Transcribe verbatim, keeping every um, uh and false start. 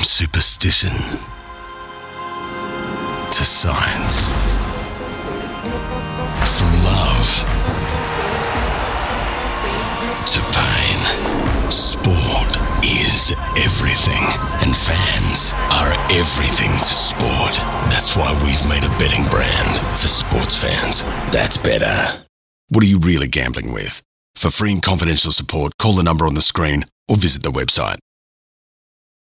superstition to science, from love to pain, sport is everything, and fans are everything to sport. That's why we've made a betting brand for sports fans. That's better. What are you really gambling with? For free and confidential support, call the number on the screen or visit the website.